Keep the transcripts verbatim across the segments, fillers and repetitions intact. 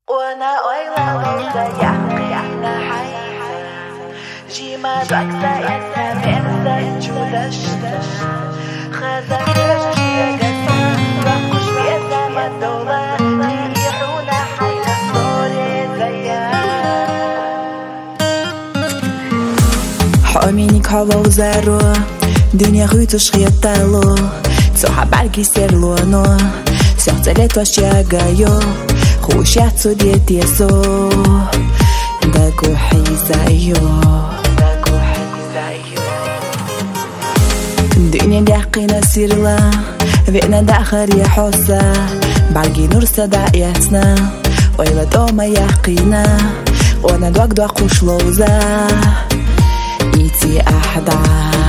وانا قايله ضيعنا حياتي جيما دكتا يسا مرزا جودشتا خذا كرجش يقسا رقش بيزا مدولة تيحونا حينا صوري زيا حامينيك هوا وزارو دنيا غيتوش غيطالو تسوحا بعرقي سيرلونو سيحتاليت واشياقايو خوشياتو ديتيسو داكو حيزايو داكو حيزايو الدنيا داقينا سيرلا فينا داخر يا حوسا بعرقي نور صداياتنا ويلا دوما يقينا وانا دوك دوك وشلوزا إيتي أحدا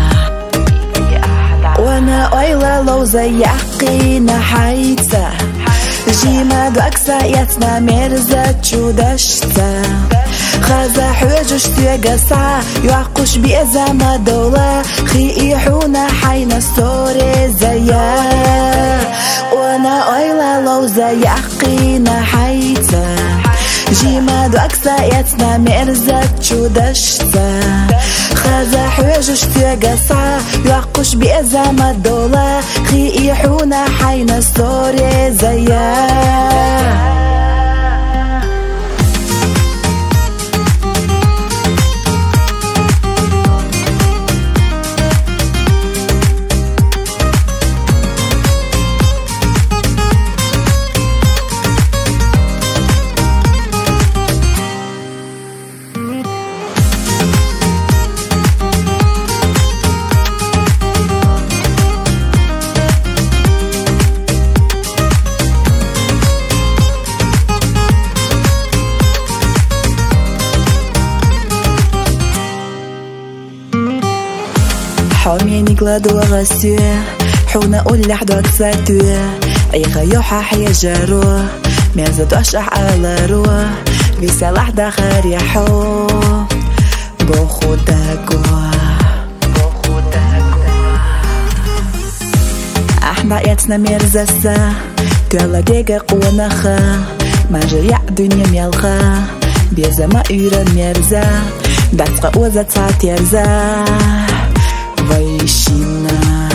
وانا قايلة لوزة يقينا حيتا جيما دوكسا يتنا مرزا تشودشتا خازا حوجش تيقسا يعقش بيزا مدولة خيحونا حينا صوري زيا وانا قايلة لوزة يقينا حيتا جيما دوكسا يتنا مرزا تشودشتا خازا حوجش تيقسا يعقش بيزا مدولة خيحونا حينا صوري زيا حاميني قلادو غسو حونا قول لحدوك ساتو اي غيوحا حيا جارو ميزادو اشح على رو بيسا لحدا خريحو بوخو داكو بوخو داكو احنا يتنا ميرزاسا تيلا ديقا قوة نخا ما جريع دنيا ميالخا بيزا ما ايرا ميرزا داتقا اوزا تاتيرزا ويشينا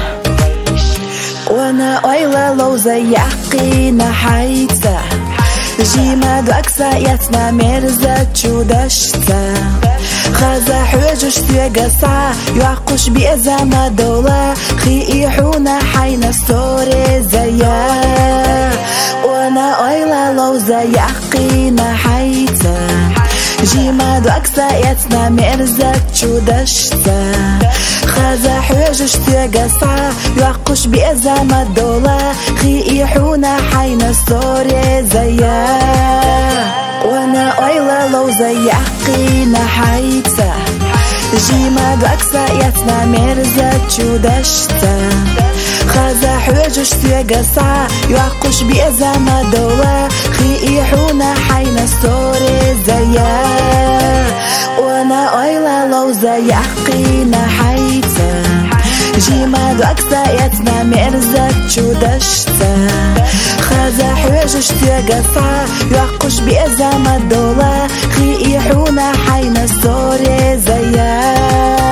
وانا قايلة لوزة يقينا حيتا جيما دوكسا يتنا مرزا تشودشتا خازا حوجش تيقسا يعقش بيزا مدولة خيحونا حينا صوري زيا وانا قايلة لوزة يقينا حيتا جيما دوكسا يتنا مرزا تشودشتا خازا حوجش تيقسا يعقش بيزا مدولة خيحونا حينا صوري زيا وانا قايلة لوزة يقينا حيتا جيما دوكسا يتنا مرزا تشودشتا خازا حوجش تيقسا يعقش بيزا مدولة خيحونا حينا صوري زيا وانا قايلة لوزة يقينا حيتا جيما دوكسا يتنا مرزا تشودشتا خازا حوجش تيقسا يعقش بيزا مدولة خيحونا حينا صوري زيا